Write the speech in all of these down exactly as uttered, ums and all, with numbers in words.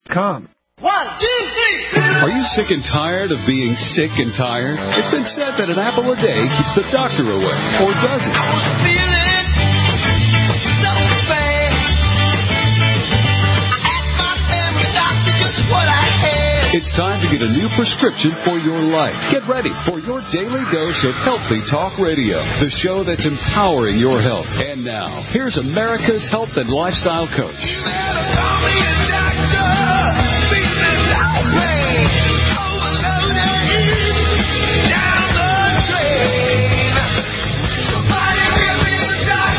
com. One, two, three. Are you sick and tired of being sick and tired? It's been said that an apple a day keeps the doctor away, or does it? I was feeling so bad. I asked my family doctor just what I had. It's time to get a new prescription for your life. Get ready for your daily dose of Healthy Talk Radio, the show that's empowering your health. And now, here's America's health and lifestyle coach. You better call me a doctor. Feeling like rain. Overloaded. Down the drain. Somebody give me a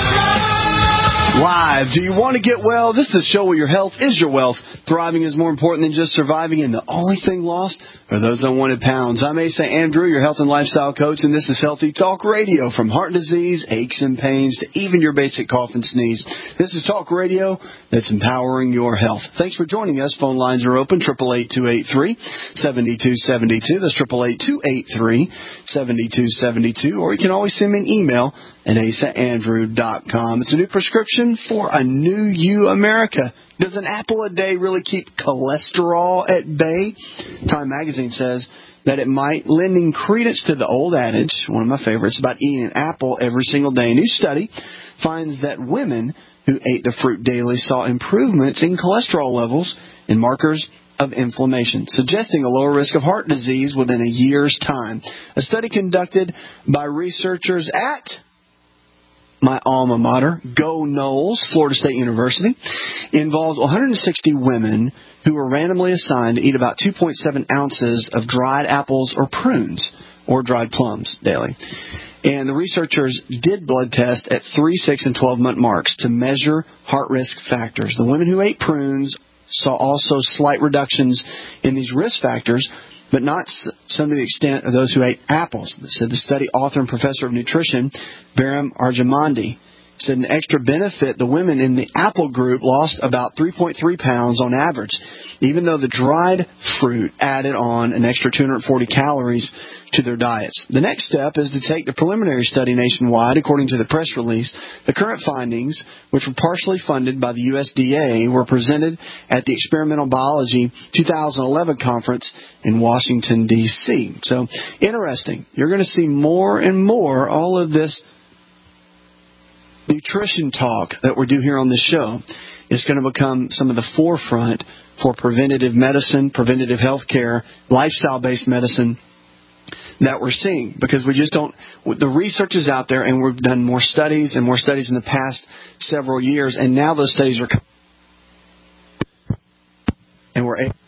doctor. Live. Do you want to get well? This is the show where your health is your wealth. Thriving is more important than just surviving, and the only thing lost are those unwanted pounds. I'm Asa Andrew, your health and lifestyle coach, and this is Healthy Talk Radio. From heart disease, aches and pains, to even your basic cough and sneeze. This is Talk Radio that's empowering your health. Thanks for joining us. Phone lines are open, eight eight eight, two eight three, seven two seven two. That's eight eight eight, two eight three, seven two seven two. Or you can always send me an email at asa andrew dot com. It's a new prescription for a new you, America. Does an apple a day really keep cholesterol at bay? Time magazine says that it might, lending credence to the old adage, one of my favorites, about eating an apple every single day. A new study finds that women who ate the fruit daily saw improvements in cholesterol levels and markers of inflammation, suggesting a lower risk of heart disease within a year's time. A study conducted by researchers at my alma mater, Go Noles, Florida State University, involved one hundred sixty women who were randomly assigned to eat about two point seven ounces of dried apples or prunes or dried plums daily. And the researchers did blood tests at three, six, and twelve-month marks to measure heart risk factors. The women who ate prunes saw also slight reductions in these risk factors, but not some to the extent of those who ate apples, said the study author and professor of nutrition, Baram Arjamandi. Said an extra benefit, the women in the apple group lost about three point three pounds on average, even though the dried fruit added on an extra two hundred forty calories to their diets. The next step is to take the preliminary study nationwide, according to the press release. The current findings, which were partially funded by the U S D A, were presented at the Experimental Biology two thousand eleven conference in Washington, D C So, interesting. You're going to see more and more all of this nutrition talk that we do here on this show is going to become some of the forefront for preventative medicine, preventative health care, lifestyle-based medicine that we're seeing, because we just don't, the research is out there, and we've done more studies and more studies in the past several years, and now those studies are coming, and we're able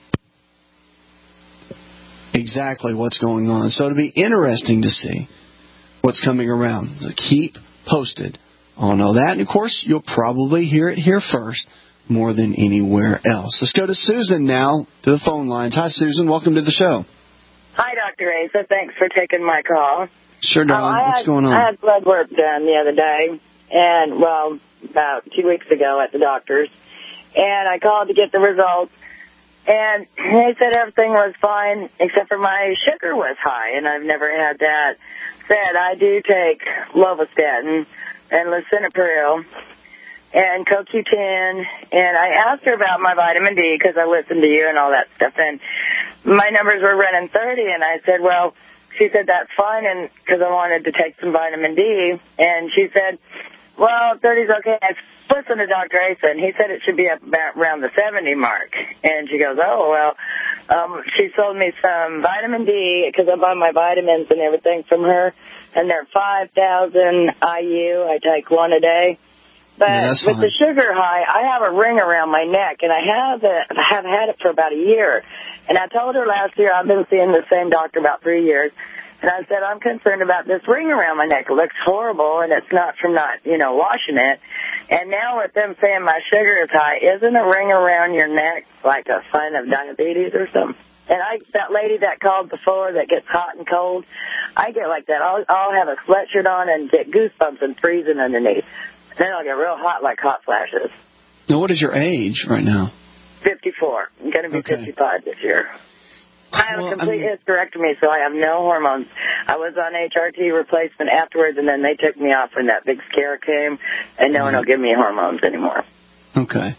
exactly what's going on. So it'll be interesting to see what's coming around. So keep posted on all that. And, of course, you'll probably hear it here first more than anywhere else. Let's go to Susan now to the phone lines. Hi, Susan. Welcome to the show. Hi, Doctor Asa. Thanks for taking my call. Sure, darling. Um, What's had, going on? I had blood work done the other day, and, well, about two weeks ago at the doctor's, and I called to get the results, and they said everything was fine except for my sugar was high, and I've never had that. Said I do take lovastatin and lisinopril and Co Q ten, and I asked her about my vitamin D because I listened to you and all that stuff, and my numbers were running thirty, and I said, well, she said that's fine, and because I wanted to take some vitamin D, and she said, well, thirty's okay. I listened to Doctor Asa, and he said it should be up about around the seventy mark, and she goes, oh, well, um, she sold me some vitamin D because I buy my vitamins and everything from her, and they're five thousand I U. I take one a day. But yeah, that's with fine. the sugar high, I have a ring around my neck, and I have it, I have had it for about a year. And I told her last year I've been seeing the same doctor about three years, and I said I'm concerned about this ring around my neck. It looks horrible, and it's not from not, you know, washing it. And now with them saying my sugar is high, isn't a ring around your neck like a sign of diabetes or something? And I, that lady that called before that gets hot and cold, I get like that. I'll, I'll have a sweatshirt on and get goosebumps and freezing underneath. Then I'll get real hot like hot flashes. Now, what is your age right now? fifty-four. I'm going to be Okay. fifty-five this year. I have Well, a complete I mean, hysterectomy, so I have no hormones. I was on H R T replacement afterwards, and then they took me off when that big scare came, and no one will give me hormones anymore. Okay.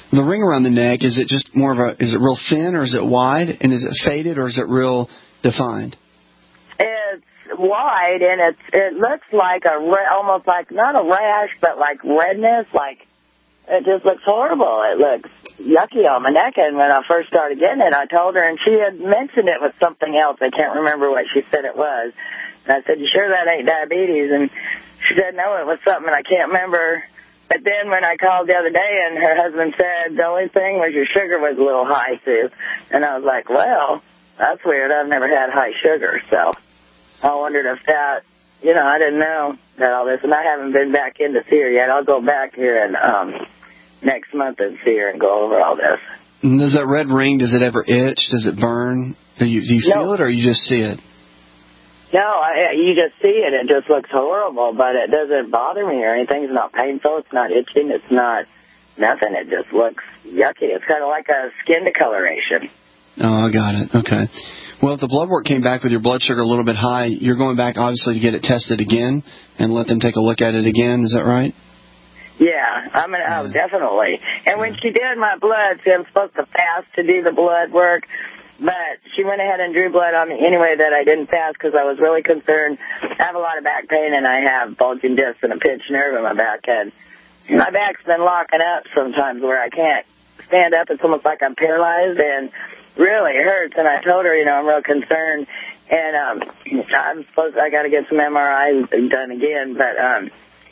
The ring around the neck, is it just more of a, is it real thin or is it wide? And is it faded or is it real defined? It's wide, and it's it looks like a, re- almost like, not a rash, but like redness, like, it just looks horrible. It looks yucky on my neck, and when I first started getting it, I told her, and she had mentioned it was something else. I can't remember what she said it was. And I said, you sure that ain't diabetes? And she said, no, it was something, and I can't remember. But then when I called the other day, and her husband said, the only thing was your sugar was a little high, Sue. And I was like, well, that's weird. I've never had high sugar, so I wondered if that, you know, I didn't know that all this, and I haven't been back in to see her yet. I'll go back here and um, next month and see her and go over all this. And does that red ring, does it ever itch? Does it burn? Do you, do you feel No. it or you just see it? No, I, you just see it. It just looks horrible, but it doesn't bother me or anything. It's not painful. It's not itching. It's not nothing. It just looks yucky. It's kind of like a skin discoloration. Oh, I got it. Okay. Well, if the blood work came back with your blood sugar a little bit high, you're going back, obviously, to get it tested again and let them take a look at it again. Is that right? Yeah, I mean, oh, definitely. And when she did my blood, see, I'm supposed to fast to do the blood work, but she went ahead and drew blood on me anyway that I didn't fast because I was really concerned. I have a lot of back pain, and I have bulging discs and a pinched nerve in my back, and my back's been locking up sometimes where I can't stand up. It's almost like I'm paralyzed, and really hurts. And I told her, you know, I'm real concerned, and um, I'm supposed I got to get some M R Is done again, but um.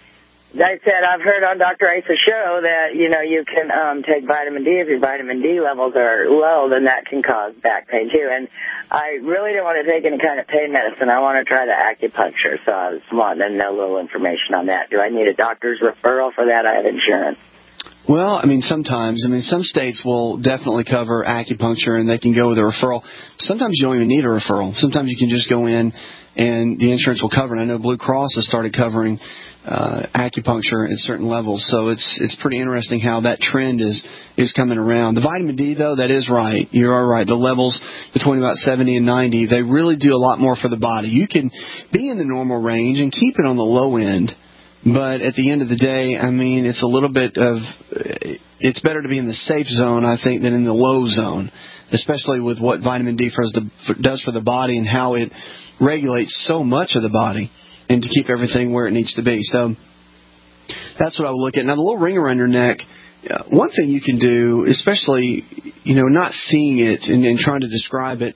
I said, I've heard on Doctor Ace's show that, you know, you can um, take vitamin D. If your vitamin D levels are low, then that can cause back pain, too. And I really don't want to take any kind of pain medicine. I want to try the acupuncture, so I was wanting to know a little information on that. Do I need a doctor's referral for that? I have insurance. Well, I mean, sometimes. I mean, some states will definitely cover acupuncture, and they can go with a referral. Sometimes you don't even need a referral. Sometimes you can just go in, and the insurance will cover it. I know Blue Cross has started covering uh, acupuncture at certain levels, so it's it's pretty interesting how that trend is is coming around. The vitamin D, though, that is right. You are right. The levels between about seventy and ninety, they really do a lot more for the body. You can be in the normal range and keep it on the low end. But at the end of the day, I mean, it's a little bit of, it's better to be in the safe zone, I think, than in the low zone, especially with what vitamin D does for the body and how it regulates so much of the body and to keep everything where it needs to be. So that's what I would look at. Now, the little ring around your neck, one thing you can do, especially, you know, not seeing it and, and trying to describe it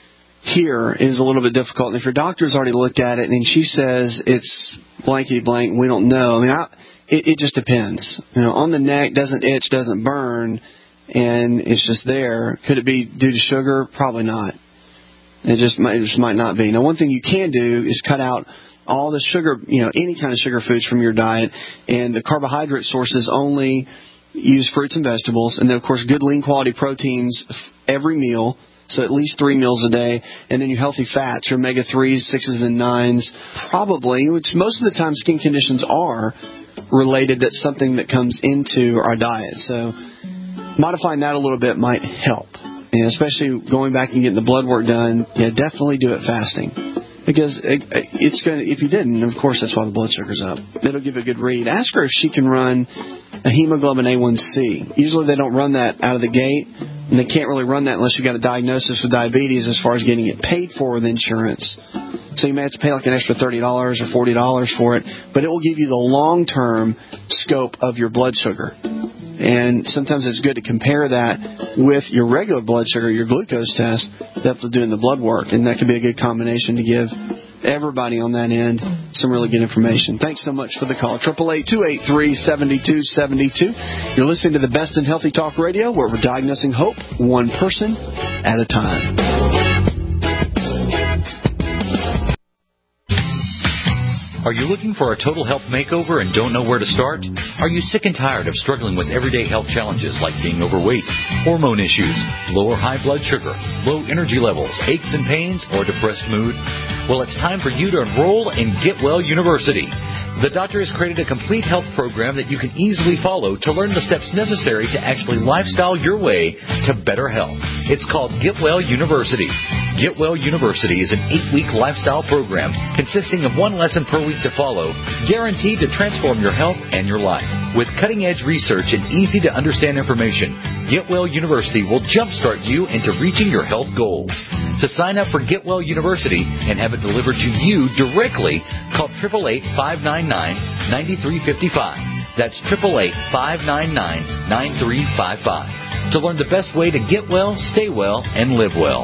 here is a little bit difficult. And if your doctor's already looked at it and she says it's blankety blank, we don't know. I mean, I, it, it just depends. You know, on the neck, doesn't itch, doesn't burn, and it's just there. Could it be due to sugar? Probably not. It just might, it just might not be. Now, one thing you can do is cut out all the sugar, you know, any kind of sugar foods from your diet, and the carbohydrate sources only use fruits and vegetables, and then, of course, good lean quality proteins every meal. So at least three meals a day. And then your healthy fats, your omega threes, sixes, and nines, probably, which most of the time skin conditions are related. That's something that comes into our diet. So modifying that a little bit might help. And especially going back and getting the blood work done, yeah, definitely do it fasting. Because it's going to, if you didn't, of course, that's why the blood sugar's up. It'll give a good read. Ask her if she can run a hemoglobin A one C. Usually they don't run that out of the gate, and they can't really run that unless you've got a diagnosis with diabetes as far as getting it paid for with insurance. So you may have to pay like an extra thirty dollars or forty dollars for it, but it will give you the long-term scope of your blood sugar. And sometimes it's good to compare that with your regular blood sugar, your glucose test, after doing the blood work. And that could be a good combination to give everybody on that end some really good information. Thanks so much for the call. eight eight eight, two eight three, seven two seven two. You're listening to the Best in Healthy Talk Radio, where we're diagnosing hope one person at a time. Are you looking for a total health makeover and don't know where to start? Are you sick and tired of struggling with everyday health challenges like being overweight, hormone issues, low or high blood sugar, low energy levels, aches and pains, or depressed mood? Well, it's time for you to enroll in Get Well University. The doctor has created a complete health program that you can easily follow to learn the steps necessary to actually lifestyle your way to better health. It's called Get Well University. Get Well University is an eight-week lifestyle program consisting of one lesson per week to follow, guaranteed to transform your health and your life. With cutting-edge research and easy-to-understand information, Get Well University will jumpstart you into reaching your health goals. To sign up for Get Well University and have it delivered to you directly, call eight eight eight, five nine nine, nine three five five. That's eight eight eight, five nine nine, nine three five five. To learn the best way to get well, stay well, and live well.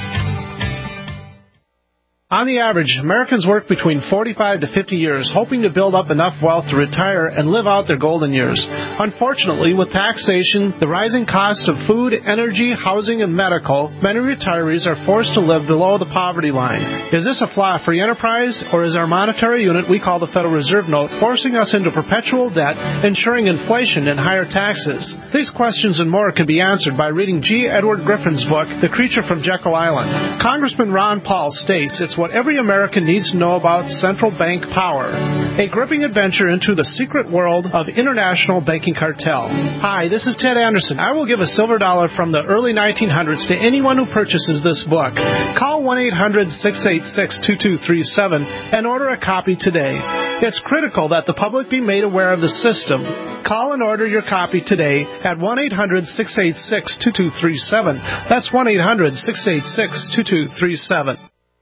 On the average, Americans work between forty-five to fifty years, hoping to build up enough wealth to retire and live out their golden years. Unfortunately, with taxation, the rising cost of food, energy, housing, and medical, many retirees are forced to live below the poverty line. Is this a flaw free enterprise, or is our monetary unit we call the Federal Reserve Note forcing us into perpetual debt, ensuring inflation and higher taxes? These questions and more can be answered by reading G. Edward Griffin's book, The Creature from Jekyll Island. Congressman Ron Paul states it's what every American needs to know about central bank power. A gripping adventure into the secret world of international banking cartel. Hi, this is Ted Anderson. I will give a silver dollar from the early nineteen hundreds to anyone who purchases this book. Call one eight hundred, six eight six, two two three seven and order a copy today. It's critical that the public be made aware of the system. Call and order your copy today at one eight hundred, six eight six, two two three seven. That's one eight hundred, six eight six, two two three seven.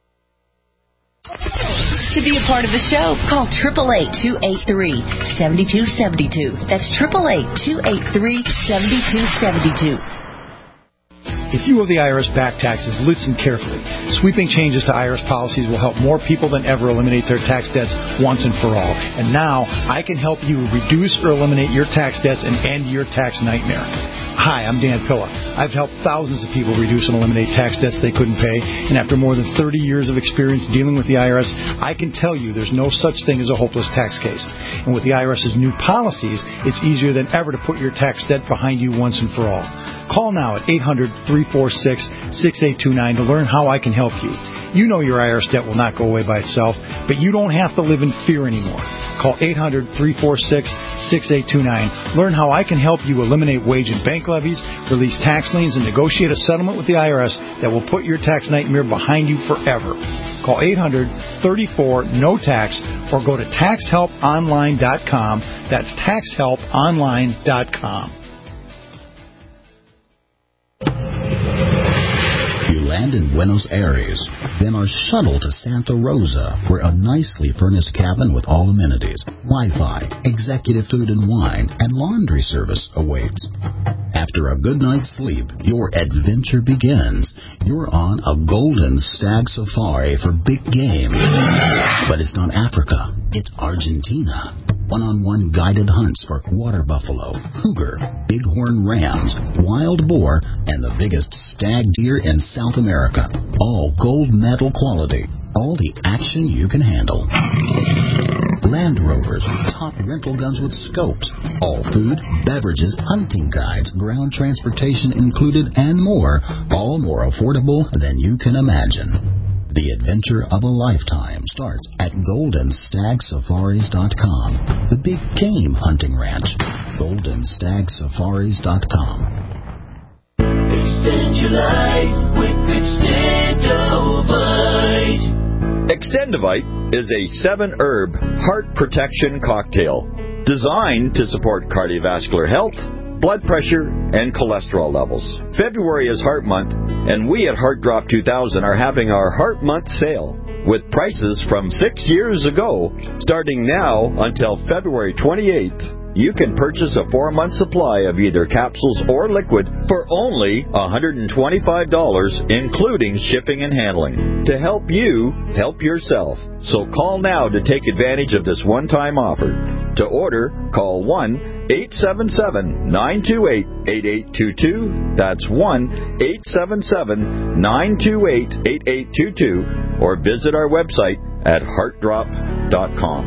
To be a part of the show, call eight eight eight, two eight three, seven two seven two. That's eight eight eight, two eight three, seven two seven two. If you owe the I R S back taxes, listen carefully. Sweeping changes to I R S policies will help more people than ever eliminate their tax debts once and for all. And now, I can help you reduce or eliminate your tax debts and end your tax nightmare. Hi, I'm Dan Pilla. I've helped thousands of people reduce and eliminate tax debts they couldn't pay, and after more than thirty years of experience dealing with the I R S, I can tell you there's no such thing as a hopeless tax case. And with the IRS's new policies, it's easier than ever to put your tax debt behind you once and for all. Call now at eight hundred, three four six, six eight two nine to learn how I can help you. You know your I R S debt will not go away by itself, but you don't have to live in fear anymore. Call eight hundred, three four six, six eight two nine. Learn how I can help you eliminate wage and bank levies, release tax liens, and negotiate a settlement with the I R S that will put your tax nightmare behind you forever. Call eight hundred, three four, N O tax or go to tax help online dot com. That's tax help online dot com. You land in Buenos Aires, then are shuttled to Santa Rosa, where a nicely furnished cabin with all amenities, Wi-Fi, executive food and wine, and laundry service awaits. After a good night's sleep, your adventure begins. You're on a golden stag safari for big game. But it's not Africa, it's Argentina. One-on-one guided hunts for water buffalo, cougar, bighorn rams, wild boar, and the biggest stag deer in South America. All gold medal quality. All the action you can handle. Land Rovers, top rental guns with scopes. All food, beverages, hunting guides, ground transportation included, and more. All more affordable than you can imagine. The adventure of a lifetime starts at golden stag safaris dot com. The big game hunting ranch. golden stag safaris dot com. Extend your life with Extendovite. Extendovite is a seven-herb heart protection cocktail designed to support cardiovascular health, blood pressure, and cholesterol levels. February is Heart Month, and we at Heart Drop two thousand are having our Heart Month sale with prices from six years ago. Starting now until February twenty-eighth, you can purchase a four-month supply of either capsules or liquid for only one hundred twenty-five dollars, including shipping and handling, to help you help yourself. So call now to take advantage of this one-time offer. To order, call one eight seven seven, nine two eight, eight eight two two. That's one eight seven seven, nine two eight, eight eight two two. Or visit our website at heart drop dot com.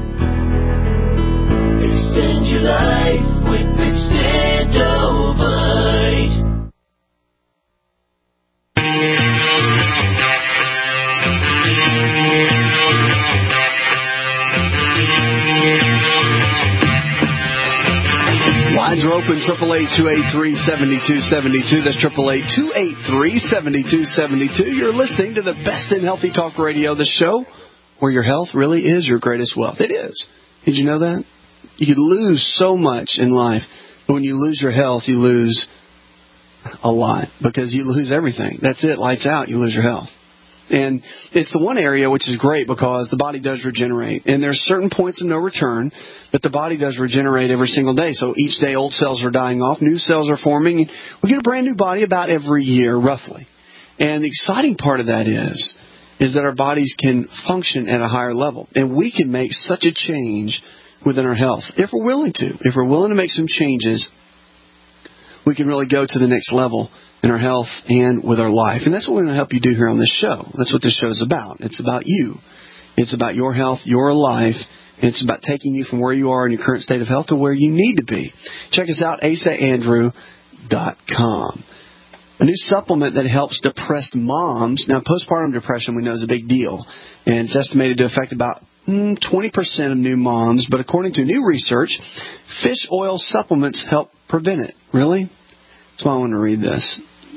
Extend your life with Extendovite. Lines are open, triple eight, two eight three, seven two seven two. That's triple eight, two eight three, seven two seven two. You're listening to the best in healthy talk radio, the show where your health really is your greatest wealth. It is. Did you know that? You could lose so much in life, but when you lose your health, you lose a lot because you lose everything. That's it. Lights out. You lose your health. And it's the one area which is great because the body does regenerate. And there's certain points of no return, but the body does regenerate every single day. So each day old cells are dying off, new cells are forming. We get a brand new body about every year, roughly. And the exciting part of that is, is that our bodies can function at a higher level. And we can make such a change within our health if we're willing to. If we're willing to make some changes, we can really go to the next level in our health and with our life. And that's what we're going to help you do here on this show. That's what this show is about. It's about you. It's about your health, your life. It's about taking you from where you are in your current state of health to where you need to be. Check us out, asa andrew dot com. A new supplement that helps depressed moms. Now, postpartum depression we know is a big deal. And it's estimated to affect about twenty percent of new moms. But according to new research, fish oil supplements help prevent it. Really? That's why I want to read this.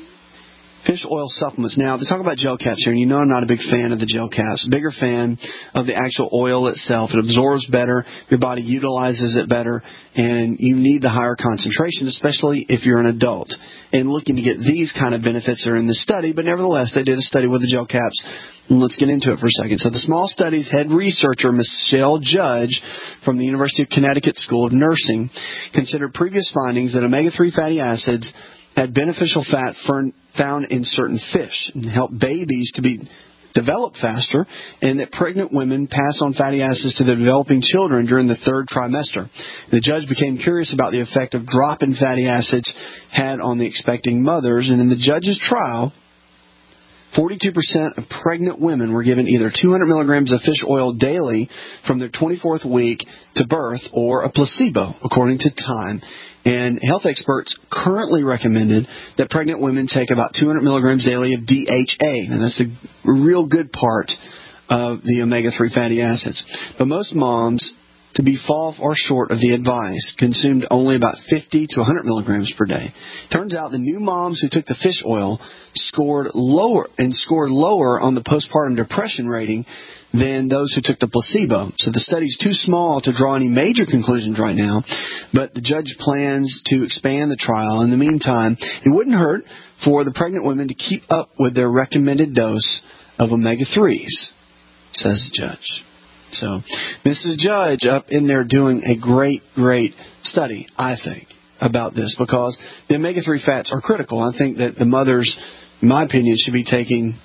Fish oil supplements. Now, they talk about gel caps here, and you know I'm not a big fan of the gel caps. Bigger fan of the actual oil itself. It absorbs better, your body utilizes it better, and you need the higher concentration, especially if you're an adult. And looking to get these kind of benefits are in the study, but nevertheless, they did a study with the gel caps. And let's get into it for a second. So the small study's head researcher, Michelle Judge, from the University of Connecticut School of Nursing, considered previous findings that omega three fatty acids had beneficial fat found in certain fish and help babies to be developed faster, and that pregnant women pass on fatty acids to their developing children during the third trimester. The judge became curious about the effect of drop in fatty acids had on the expecting mothers, and in the judge's trial, forty-two percent of pregnant women were given either two hundred milligrams of fish oil daily from their twenty-fourth week to birth or a placebo, according to Time. And health experts currently recommended that pregnant women take about two hundred milligrams daily of D H A. And that's a real good part of the omega three fatty acids. But most moms, to be fall or short of the advice, consumed only about fifty to one hundred milligrams per day. Turns out the new moms who took the fish oil scored lower and scored lower on the postpartum depression rating than those who took the placebo. So the study's too small to draw any major conclusions right now, but the judge plans to expand the trial. In the meantime, it wouldn't hurt for the pregnant women to keep up with their recommended dose of omega threes, says the judge. So Missus Judge up in there doing a great, great study, I think, about this, because the omega three fats are critical. I think that the mothers, in my opinion, should be taking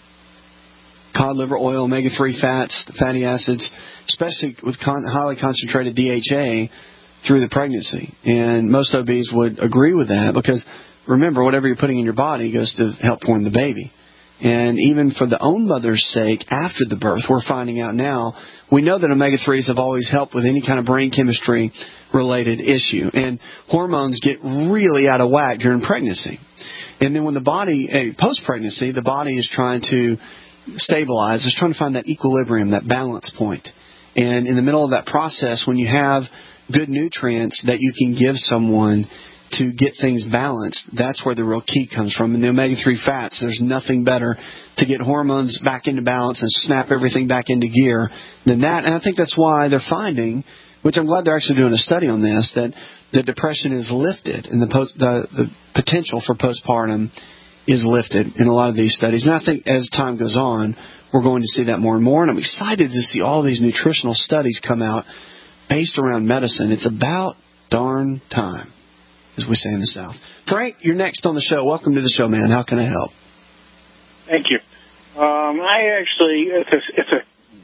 cod liver oil, omega three fats, the fatty acids, especially with con- highly concentrated D H A through the pregnancy. And most O Bs would agree with that because, remember, whatever you're putting in your body goes to help form the baby. And even for the own mother's sake, after the birth, we're finding out now, we know that omega threes have always helped with any kind of brain chemistry related issue. And hormones get really out of whack during pregnancy. And then when the body, post-pregnancy, the body is trying to stabilize, is trying to find that equilibrium, that balance point. And in the middle of that process, when you have good nutrients that you can give someone to get things balanced, that's where the real key comes from. And the omega three fats, there's nothing better to get hormones back into balance and snap everything back into gear than that. And I think that's why they're finding, which I'm glad they're actually doing a study on this, that the depression is lifted and the, post, the, the potential for postpartum is lifted in a lot of these studies. And I think as time goes on, we're going to see that more and more. And I'm excited to see all these nutritional studies come out based around medicine. It's about darn time, as we say in the South. Frank, you're next on the show. Welcome to the show, man. How can I help? Thank you. Um, I actually, it's a, it's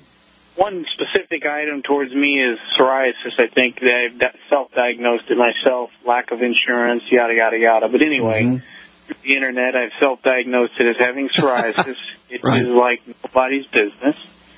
a one specific item towards me is psoriasis. I think that I've self-diagnosed it myself, lack of insurance, yada, yada, yada. But anyway, mm-hmm. through the Internet, I've self-diagnosed it as having psoriasis. It right. is like nobody's business.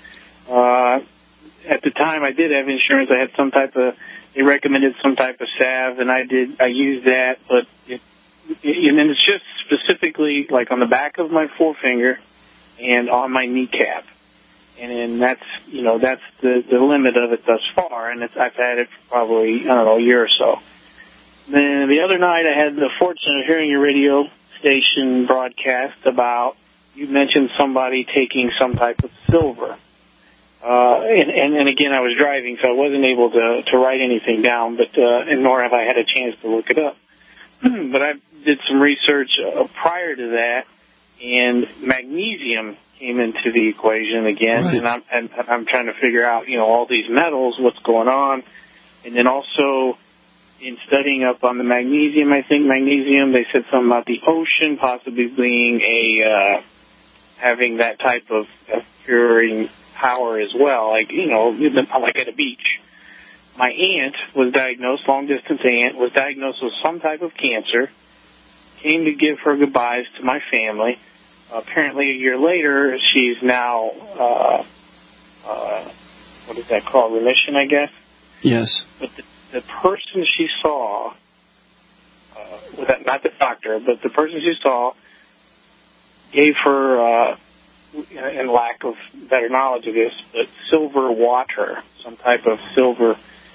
Uh, at the time I did have insurance, I had some type of, they recommended some type of salve, and I did, I used that, but it, it, and it's just specifically like on the back of my forefinger and on my kneecap. And then that's, you know, that's the, the limit of it thus far, and it's, I've had it for probably, I don't know, a year or so. Then the other night I had the fortune of hearing your radio station broadcast about, you mentioned somebody taking some type of silver. Uh, and, and, and again, I was driving, so I wasn't able to, to write anything down, but uh, and nor have I had a chance to look it up. But I did some research uh, prior to that, and magnesium came into the equation again, right. and, I'm, and I'm trying to figure out, you know, all these metals, what's going on, and then also in studying up on the magnesium, I think magnesium, they said something about the ocean possibly being a uh, having that type of, of curing power as well, like, you know, like at a beach. My aunt was diagnosed, long-distance aunt, was diagnosed with some type of cancer, came to give her goodbyes to my family. Uh, apparently a year later, she's now, uh, uh, what is that called, remission, I guess? Yes. But the, the person she saw, uh, without, not the doctor, but the person she saw gave her, uh, in lack of better knowledge of this, but silver water, some type of silver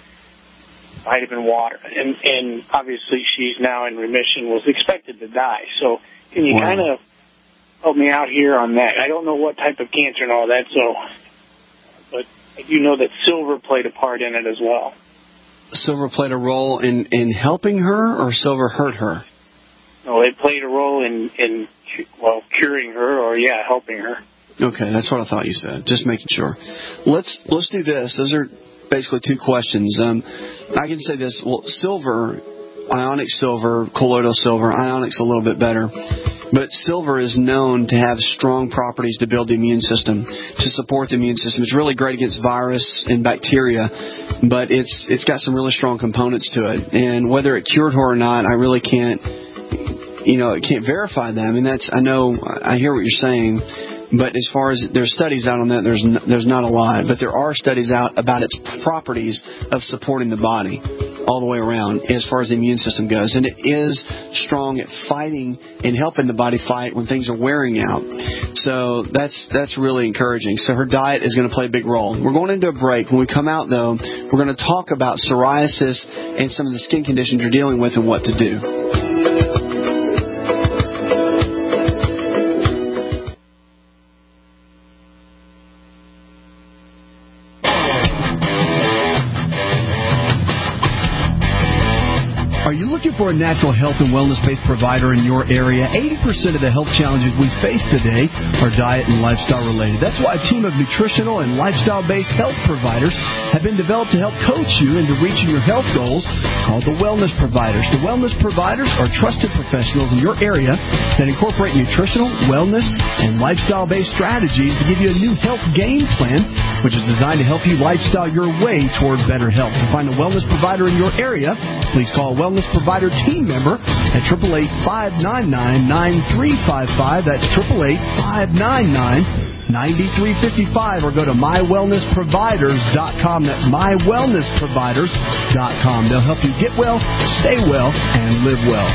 vitamin water. And, and obviously she's now in remission, was expected to die. So can you wow. kind of help me out here on that? I don't know what type of cancer and all that, so, but I do know that silver played a part in it as well. Silver played a role in, in helping her, or silver hurt her? No, it played a role in, in, well, curing her, or, yeah, helping her. Okay, that's what I thought you said. Just making sure. Let's let's do this. Those are basically two questions. Um, I can say this. Well, silver, ionic silver, colloidal silver, ionic's a little bit better. But silver is known to have strong properties to build the immune system, to support the immune system. It's really great against virus and bacteria, but it's it's got some really strong components to it. And whether it cured her or not, I really can't. You know, it can't verify them, and that's, I know, I hear what you're saying, but as far as there's studies out on that, there's no, there's not a lot, but there are studies out about its properties of supporting the body all the way around as far as the immune system goes, and it is strong at fighting and helping the body fight when things are wearing out. So that's that's really encouraging. So her diet is going to play a big role. We're going into a break. When we come out, though, we're going to talk about psoriasis and some of the skin conditions you're dealing with and what to do. For a natural health and wellness-based provider in your area, eighty percent of the health challenges we face today are diet and lifestyle-related. That's why a team of nutritional and lifestyle-based health providers have been developed to help coach you into reaching your health goals, called the Wellness Providers. The Wellness Providers are trusted professionals in your area that incorporate nutritional, wellness, and lifestyle-based strategies to give you a new health game plan, which is designed to help you lifestyle your way toward better health. To find a wellness provider in your area, please call a Wellness Provider team member at eight eight eight, five nine nine, nine three five five. That's eight eight eight, five nine nine, nine three five five, or go to my wellness providers dot com. That's my wellness providers dot com. They'll help you get well, stay well, and live well.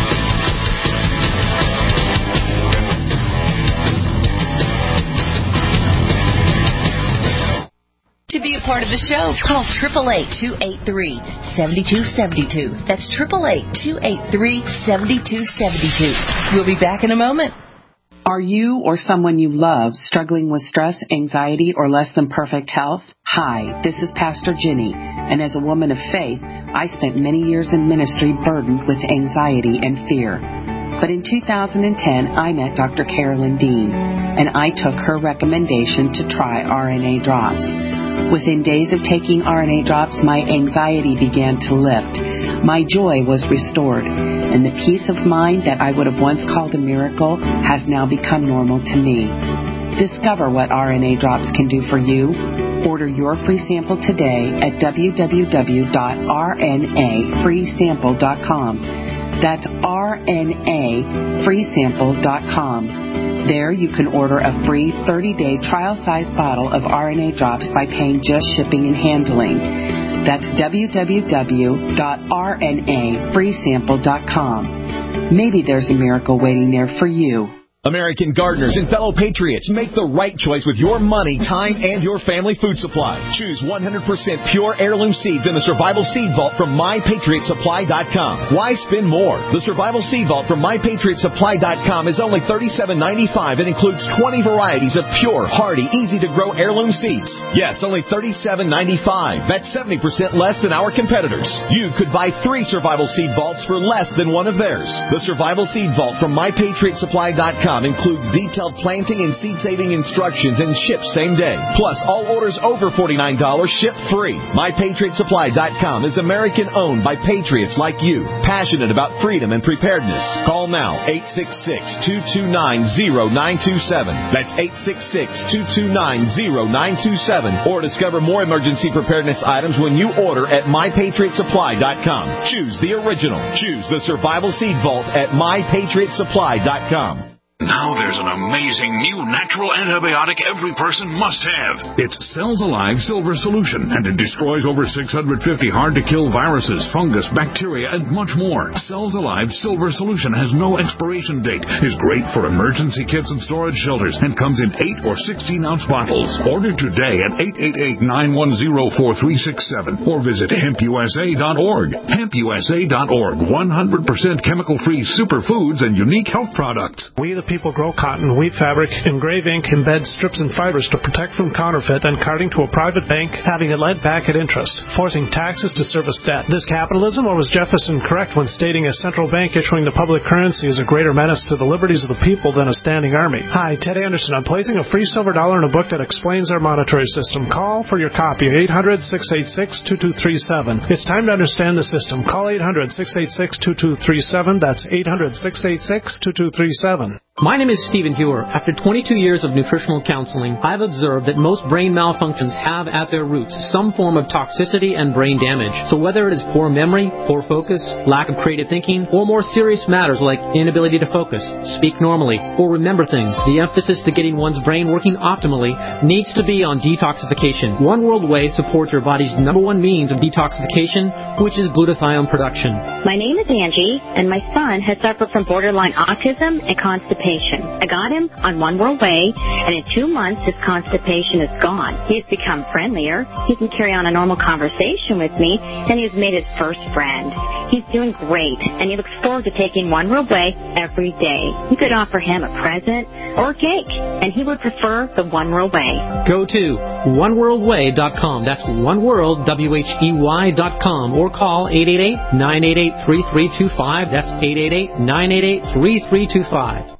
To be a part of the show, call eight eight eight, two eight three, seven two seven two. That's eight eight eight, two eight three, seven two seven two. We'll be back in a moment. Are you or someone you love struggling with stress, anxiety, or less than perfect health? Hi, this is Pastor Jenny, and as a woman of faith, I spent many years in ministry burdened with anxiety and fear. But in two thousand ten, I met Doctor Carolyn Dean, and I took her recommendation to try R N A drops. Within days of taking R N A drops, my anxiety began to lift. My joy was restored, and the peace of mind that I would have once called a miracle has now become normal to me. Discover what R N A drops can do for you. Order your free sample today at w w w dot r n a free sample dot com. That's r n a free sample dot com. There you can order a free thirty-day trial-sized bottle of R N A drops by paying just shipping and handling. That's w w w dot r n a free sample dot com. Maybe there's a miracle waiting there for you. American gardeners and fellow patriots, make the right choice with your money, time, and your family food supply. Choose one hundred percent pure heirloom seeds in the Survival Seed Vault from my patriot supply dot com. Why spend more? The Survival Seed Vault from my patriot supply dot com is only thirty-seven ninety-five and includes twenty varieties of pure, hardy, easy-to-grow heirloom seeds. Yes, only thirty-seven ninety-five. That's seventy percent less than our competitors. You could buy three Survival Seed Vaults for less than one of theirs. The Survival Seed Vault from my patriot supply dot com includes detailed planting and seed-saving instructions and ships same day. Plus, all orders over forty-nine dollars ship free. my patriot supply dot com is American-owned by patriots like you, passionate about freedom and preparedness. Call now, eight six six, two two nine, zero nine two seven. That's eight six six, two two nine, zero nine two seven. Or discover more emergency preparedness items when you order at my patriot supply dot com. Choose the original. Choose the Survival Seed Vault at my patriot supply dot com. Now there's an amazing new natural antibiotic every person must have. It's Cells Alive Silver Solution, and it destroys over six hundred fifty hard-to-kill viruses, fungus, bacteria, and much more. Cells Alive Silver Solution has no expiration date, is great for emergency kits and storage shelters, and comes in eight or sixteen-ounce bottles. Order today at eight eight eight, nine one zero, four three six seven or visit hemp u s a dot org. hemp u s a dot org, one hundred percent chemical-free superfoods and unique health products. We the people grow cotton, weave fabric, engrave ink, embed strips and fibers to protect from counterfeit and carting to a private bank having it lent back at interest, forcing taxes to service debt. This capitalism, or was Jefferson correct when stating a central bank issuing the public currency is a greater menace to the liberties of the people than a standing army? Hi, Ted Anderson. I'm placing a free silver dollar in a book that explains our monetary system. Call for your copy, eight hundred, six eight six, two two three seven. It's time to understand the system. Call eight hundred, six eight six, two two three seven. That's eight hundred, six eight six, two two three seven. My name is Stephen Hewer. After twenty-two years of nutritional counseling, I've observed that most brain malfunctions have at their roots some form of toxicity and brain damage. So whether it is poor memory, poor focus, lack of creative thinking, or more serious matters like inability to focus, speak normally, or remember things, the emphasis to getting one's brain working optimally needs to be on detoxification. One World Way supports your body's number one means of detoxification, which is glutathione production. My name is Angie, and my son has suffered from borderline autism and constipation. I got him on One World Way, and in two months his constipation is gone. He has become friendlier. He can carry on a normal conversation with me, and he has made his first friend. He's doing great, and he looks forward to taking One World Way every day. You could offer him a present or a cake, and he would prefer the One World Way. Go to one world way dot com. That's one world, W H E Y dot com, or call eight eight eight, nine eight eight, three three two five. That's eight eight eight, nine eight eight, three three two five.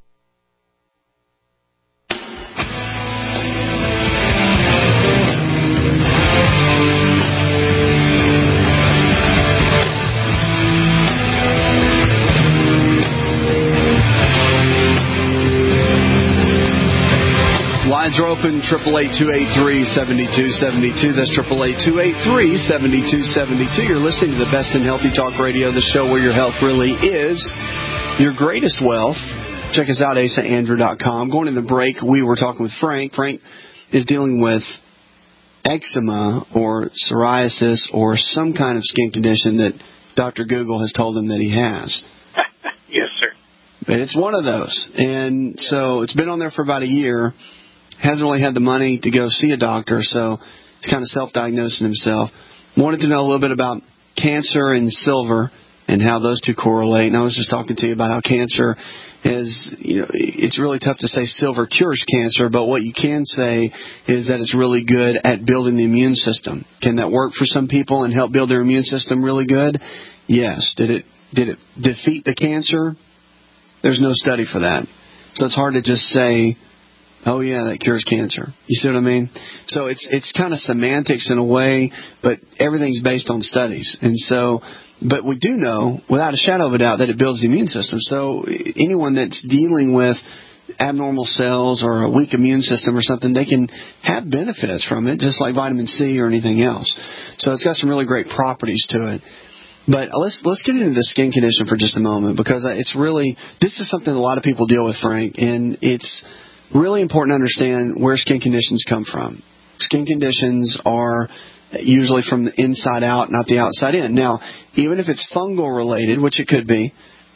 Lines are open, eight eight eight, two eight three, seven two seven two. That's eight eight eight, two eight three, seven two seven two. You're listening to the best in healthy talk radio, the show where your health really is your greatest wealth. Check us out, asa andrew dot com. Going in the break, we were talking with Frank. Frank is dealing with eczema or psoriasis or some kind of skin condition that Doctor Google has told him that he has. Yes, sir. But it's one of those. And so it's been on there for about a year. Hasn't really had the money to go see a doctor, so he's kind of self-diagnosing himself. Wanted to know a little bit about cancer and silver and how those two correlate. And I was just talking to you about how cancer is, you know, it's really tough to say silver cures cancer, but what you can say is that it's really good at building the immune system. Can that work for some people and help build their immune system really good? Yes. Did it, did it defeat the cancer? There's no study for that. So it's hard to just say, oh, yeah, that cures cancer. You see what I mean? So it's it's kind of semantics in a way, but everything's based on studies. And so, but we do know, without a shadow of a doubt, that it builds the immune system. So anyone that's dealing with abnormal cells or a weak immune system or something, they can have benefits from it, just like vitamin C or anything else. So it's got some really great properties to it. But let's let's get into the skin condition for just a moment, because it's really, this is something a lot of people deal with, Frank, and it's really important to understand where skin conditions come from. Skin conditions are usually from the inside out, not the outside in. Now, even if it's fungal related, which it could be,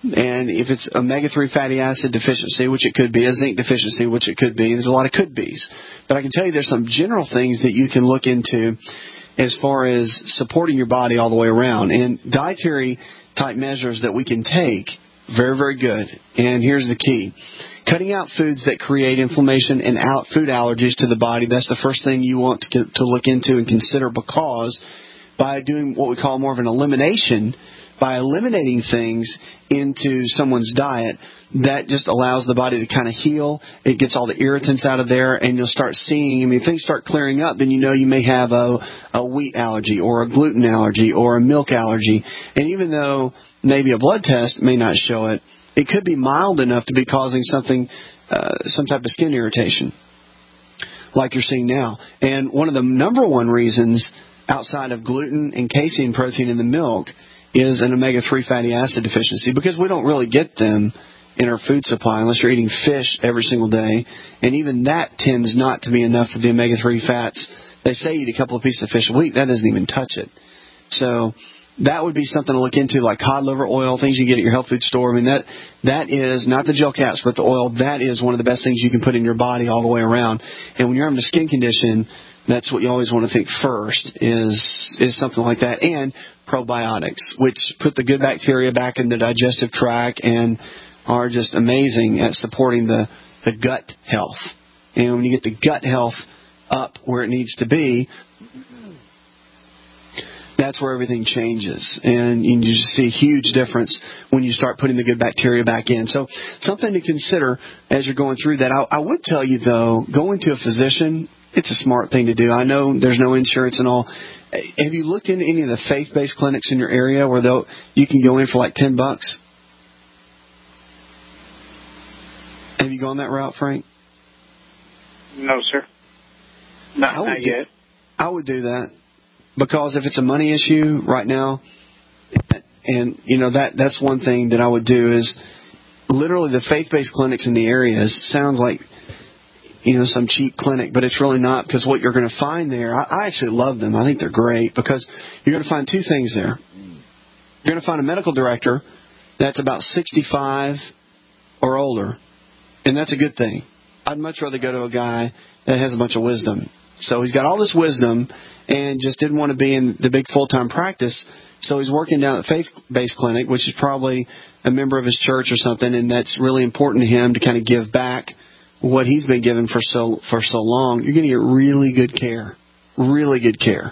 And if it's omega three fatty acid deficiency, which it could be, a zinc deficiency, which it could be, there's a lot of could-bes. But I can tell you there's some general things that you can look into as far as supporting your body all the way around. And dietary type measures that we can take, very, very good. And here's the key. Cutting out foods that create inflammation and out food allergies to the body, that's the first thing you want to, to look into and consider, because by doing what we call more of an elimination, by eliminating things into someone's diet, that just allows the body to kind of heal. It gets all the irritants out of there, and you'll start seeing, I mean, if things start clearing up, then you know you may have a, a wheat allergy or a gluten allergy or a milk allergy. And even though maybe a blood test may not show it, it could be mild enough to be causing something, uh, some type of skin irritation, like you're seeing now. And one of the number one reasons outside of gluten and casein protein in the milk is an omega three fatty acid deficiency, because we don't really get them in our food supply unless you're eating fish every single day. And even that tends not to be enough of the omega three fats. They say eat a couple of pieces of fish a week. That doesn't even touch it. So that would be something to look into, like cod liver oil, things you get at your health food store. I mean, that that is not the gel caps, but the oil. That is one of the best things you can put in your body all the way around. And when you're having a skin condition, that's what you always want to think first is is something like that. And probiotics, which put the good bacteria back in the digestive tract and are just amazing at supporting the, the gut health. And when you get the gut health up where it needs to be, that's where everything changes. And you just see a huge difference when you start putting the good bacteria back in. So something to consider as you're going through that. I, I would tell you, though, going to a physician, it's a smart thing to do. I know there's no insurance and all. Have you looked into any of the faith-based clinics in your area where they'll, you can go in for like ten bucks? Have you gone that route, Frank? No, sir. Not, not do, yet. I would do that, because if it's a money issue right now, and you know that that's one thing that I would do is literally the faith-based clinics in the areas sounds like, you know, some cheap clinic, but it's really not, because what you're going to find there, I, I actually love them. I think they're great, because you're going to find two things there. You're going to find a medical director that's about sixty-five or older, and that's a good thing. I'd much rather go to a guy that has a bunch of wisdom. So he's got all this wisdom and just didn't want to be in the big full-time practice, so he's working down at faith-based clinic, which is probably a member of his church or something, and that's really important to him to kind of give back what he's been given for so for so long. You're going to get really good care, really good care.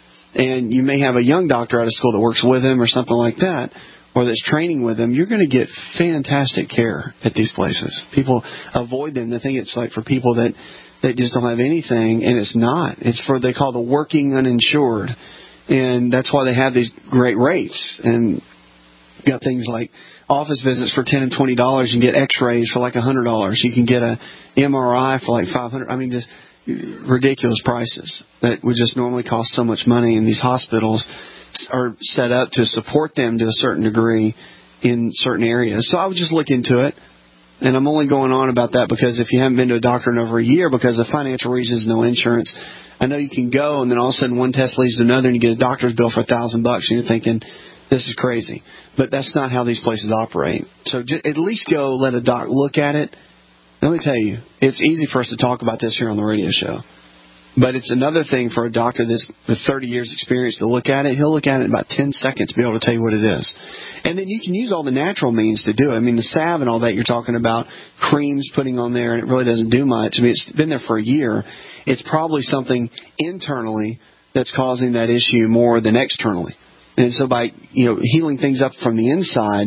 And you may have a young doctor out of school that works with him or something like that, or that's training with him. You're going to get fantastic care at these places. People avoid them. They think it's like for people that, that just don't have anything, and it's not. It's for, they call the working uninsured. And that's why they have these great rates. And got things like office visits for ten and twenty dollars. You can get X-rays for like a hundred dollars. You can get a M R I for like five hundred. I mean, just ridiculous prices that would just normally cost so much money. And these hospitals are set up to support them to a certain degree in certain areas. So I would just look into it. And I'm only going on about that because if you haven't been to a doctor in over a year because of financial reasons, no insurance, I know you can go and then all of a sudden one test leads to another and you get a doctor's bill for a thousand bucks and you're thinking, this is crazy. But that's not how these places operate. So just at least go let a doc look at it. Let me tell you, it's easy for us to talk about this here on the radio show. But it's another thing for a doctor that's with thirty years experience to look at it. He'll look at it in about ten seconds to be able to tell you what it is. And then you can use all the natural means to do it. I mean, the salve and all that you're talking about, creams putting on there, and it really doesn't do much. I mean, it's been there for a year. It's probably something internally that's causing that issue more than externally. And so by, you know, healing things up from the inside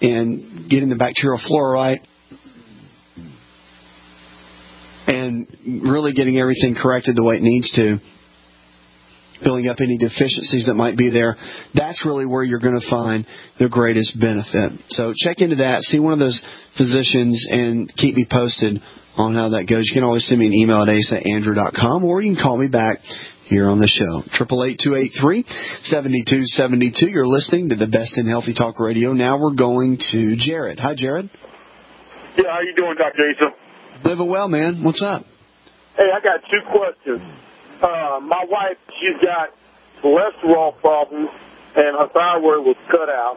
and getting the bacterial flora right and really getting everything corrected the way it needs to, filling up any deficiencies that might be there, that's really where you're going to find the greatest benefit. So check into that, see one of those physicians, and keep me posted on how that goes. You can always send me an email at ace at andrew dot com, or you can call me back here on the show. eight eight eight, two eight three, seven two seven two. You're listening to the Best in Healthy Talk Radio. Now we're going to Jared. Hi, Jared. Yeah, how you doing, Doctor Asa? Living well, man. What's up? Hey, I got two questions. Uh, my wife, she's got cholesterol problems, and her thyroid was cut out.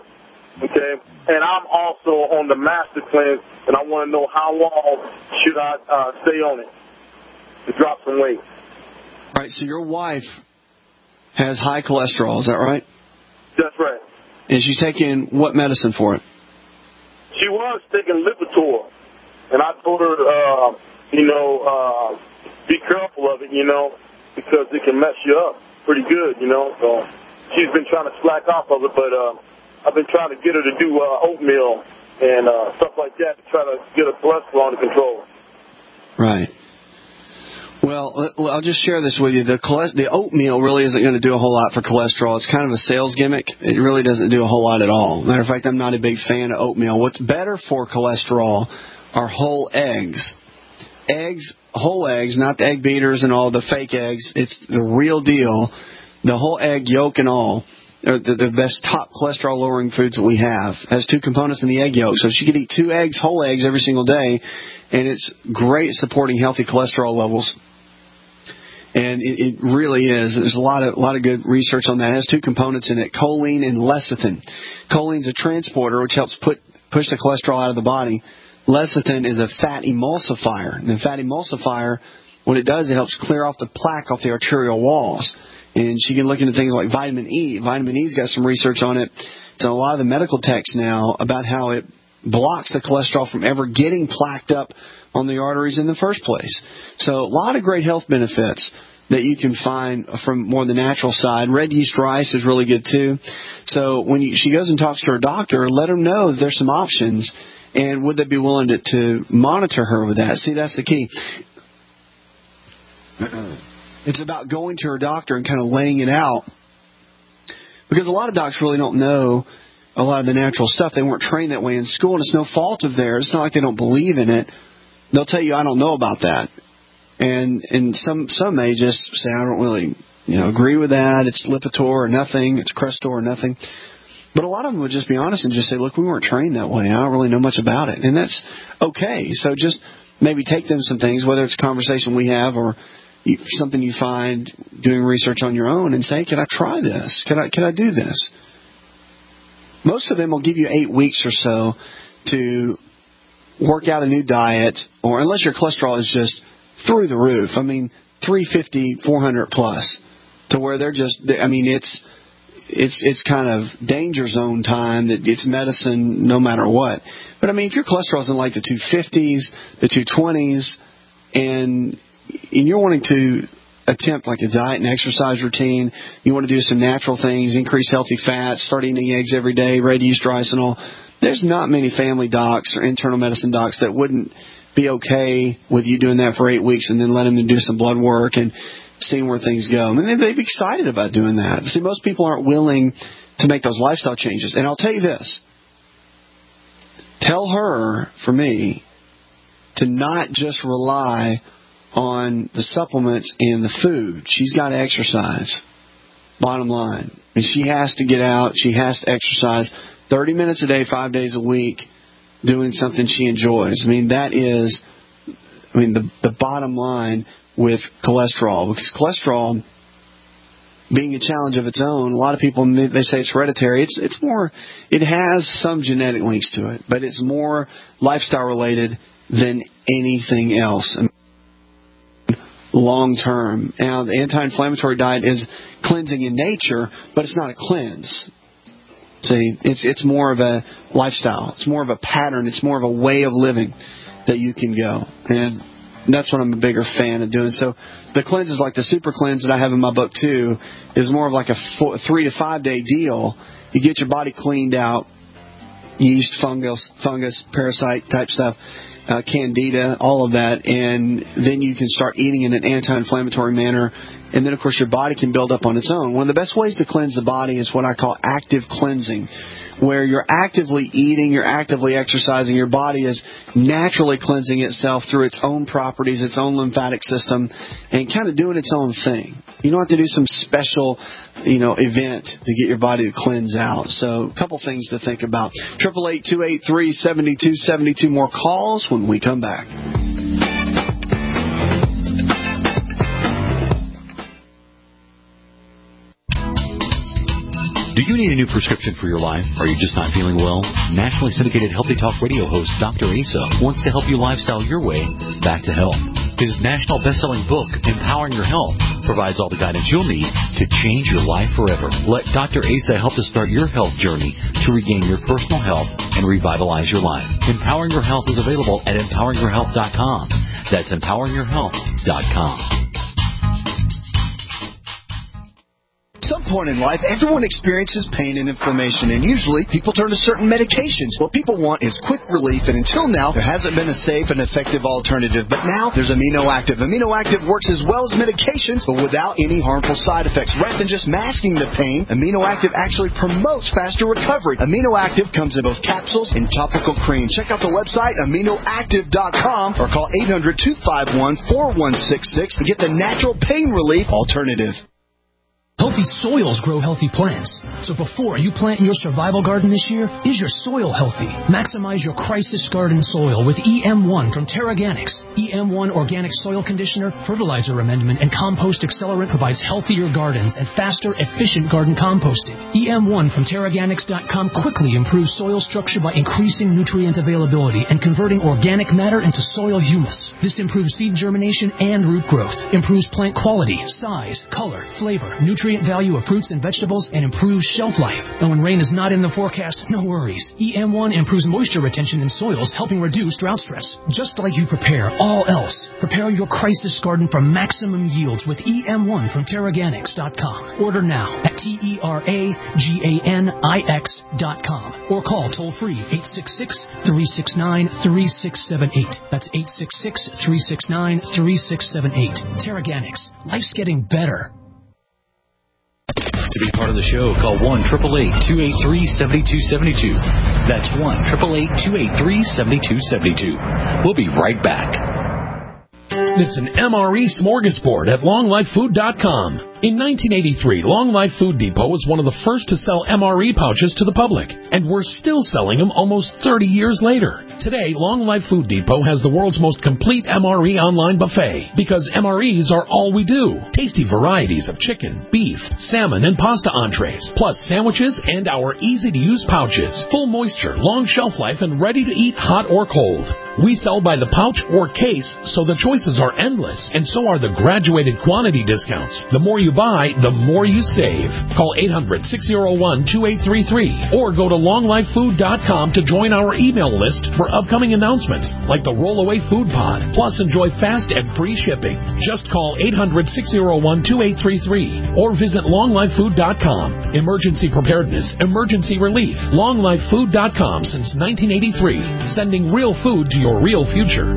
Okay, and I'm also on the master cleanse, and I want to know how long should I uh, stay on it to drop some weight. All right, so your wife has high cholesterol, is that right? That's right. And she's taking what medicine for it? She was taking Lipitor, and I told her, uh, you know, uh, be careful of it, you know, because it can mess you up pretty good, you know. So she's been trying to slack off of it, but uh, I've been trying to get her to do uh, oatmeal and uh, stuff like that to try to get her cholesterol under control. Right. Well, I'll just share this with you. The chole- the oatmeal really isn't going to do a whole lot for cholesterol. It's kind of a sales gimmick. It really doesn't do a whole lot at all. Matter of fact, I'm not a big fan of oatmeal. What's better for cholesterol are whole eggs. Eggs, whole eggs, not the egg beaters and all the fake eggs. It's the real deal. The whole egg, yolk and all, are the, the best top cholesterol-lowering foods that we have. It has two components in the egg yolk. So she could eat two eggs, whole eggs, every single day, and it's great at supporting healthy cholesterol levels. And it, it really is. There's a lot of a lot of good research on that. It has two components in it, choline and lecithin. Choline's a transporter, which helps put push the cholesterol out of the body. Lecithin is a fat emulsifier. And the fat emulsifier, what it does, it helps clear off the plaque off the arterial walls. And she can look into things like vitamin E. Vitamin E's got some research on it. So a lot of the medical texts now about how it blocks the cholesterol from ever getting plaqued up on the arteries in the first place. So a lot of great health benefits that you can find from more the natural side. Red yeast rice is really good too. So when you, she goes and talks to her doctor, let her know that there's some options, and would they be willing to, to monitor her with that? See, that's the key. It's about going to her doctor and kind of laying it out, because a lot of doctors really don't know a lot of the natural stuff. They weren't trained that way in school, and it's no fault of theirs. It's not like they don't believe in it. They'll tell you, I don't know about that. And and some some may just say, I don't really you know agree with that. It's Lipitor or nothing. It's Crestor or nothing. But a lot of them would just be honest and just say, look, we weren't trained that way. I don't really know much about it. And that's okay. So just maybe take them some things, whether it's a conversation we have or you, something you find doing research on your own, and say, can I try this? Can I can I do this? Most of them will give you eight weeks or so to work out a new diet, or unless your cholesterol is just through the roof. I mean, three fifty, four hundred plus, to where they're just, I mean, it's it's it's kind of danger zone time that it's medicine no matter what. But I mean, if your cholesterol's in like the two fifties, the two twenties, and and you're wanting to attempt like a diet and exercise routine, you want to do some natural things, increase healthy fats, start eating eggs every day, red yeast rice and all, there's not many family docs or internal medicine docs that wouldn't be okay with you doing that for eight weeks and then letting them do some blood work and seeing where things go. I mean, they'd be excited about doing that. See, most people aren't willing to make those lifestyle changes. And I'll tell you this. Tell her, for me, to not just rely on the supplements and the food. She's got to exercise. Bottom line. And she has to get out. She has to exercise thirty minutes a day, five days a week, doing something she enjoys. I mean, that is, I mean, the the bottom line with cholesterol. Because cholesterol, being a challenge of its own, a lot of people, they say it's hereditary. It's it's more, it has some genetic links to it, but it's more lifestyle related than anything else. I mean, long term. Now, the anti-inflammatory diet is cleansing in nature, but it's not a cleanse. See, it's it's more of a lifestyle. It's more of a pattern. It's more of a way of living that you can go. And that's what I'm a bigger fan of doing. So the cleanses, like the super cleanse that I have in my book too, is more of like a four, three to five day deal. You get your body cleaned out, yeast, fungus, fungus, parasite type stuff, uh, candida, all of that, and then you can start eating in an anti-inflammatory manner. And then, of course, your body can build up on its own. One of the best ways to cleanse the body is what I call active cleansing, where you're actively eating, you're actively exercising, your body is naturally cleansing itself through its own properties, its own lymphatic system, and kind of doing its own thing. You don't have to do some special, you know, event to get your body to cleanse out. So a couple things to think about. eight eight eight, two eight three, seven two seven two. More calls when we come back. Do you need a new prescription for your life? Are you just not feeling well? Nationally syndicated Healthy Talk radio host Doctor Asa wants to help you lifestyle your way back to health. His national best-selling book, Empowering Your Health, provides all the guidance you'll need to change your life forever. Let Doctor Asa help to start your health journey to regain your personal health and revitalize your life. Empowering Your Health is available at empowering your health dot com. That's empowering your health dot com. At some point in life, everyone experiences pain and inflammation, and usually people turn to certain medications. What people want is quick relief, and until now, there hasn't been a safe and effective alternative. But now, there's Amino Active. Amino Active works as well as medications, but without any harmful side effects. Rather than just masking the pain, Amino Active actually promotes faster recovery. Amino Active comes in both capsules and topical cream. Check out the website, amino active dot com, or call eight hundred, two five one, four one six six to get the natural pain relief alternative. Healthy soils grow healthy plants. So before you plant your survival garden this year, is your soil healthy? Maximize your crisis garden soil with E M one from Terraganics. E M one Organic Soil Conditioner, Fertilizer Amendment, and Compost Accelerant provides healthier gardens and faster, efficient garden composting. E M one from Terraganics dot com quickly improves soil structure by increasing nutrient availability and converting organic matter into soil humus. This improves seed germination and root growth, improves plant quality, size, color, flavor, nutrient value of fruits and vegetables, and improves shelf life. And when rain is not in the forecast, no worries. E M one improves moisture retention in soils, helping reduce drought stress. Just like you prepare all else, prepare your crisis garden for maximum yields with E M one from Terraganics dot com. Order now at T E R A G A N I X dot com or call toll-free eight six six, three six nine, three six seven eight. That's eight six six, three six nine, three six seven eight. Terraganics. Life's getting better. To be part of the show, call one eight eight eight, two eight three, seven two seven two. That's one eight eight eight, two eight three, seven two seven two. We'll be right back. It's an M R E smorgasbord at long life food dot com. In nineteen eighty-three, Long Life Food Depot was one of the first to sell M R E pouches to the public, and we're still selling them almost thirty years later. Today, Long Life Food Depot has the world's most complete M R E online buffet, because M R Es are all we do. Tasty varieties of chicken, beef, salmon, and pasta entrees, plus sandwiches and our easy-to-use pouches. Full moisture, long shelf life, and ready to eat hot or cold. We sell by the pouch or case, so the choices are endless, and so are the graduated quantity discounts. The more you buy, the more you save. Call eight hundred, six oh one, two eight three three or go to long life food dot com to join our email list for upcoming announcements like the Rollaway Food Pod. Plus, enjoy fast and free shipping. Just call eight hundred, six oh one, two eight three three or visit long life food dot com. Emergency preparedness, emergency relief. long life food dot com since nineteen eighty-three. Sending real food to your real future.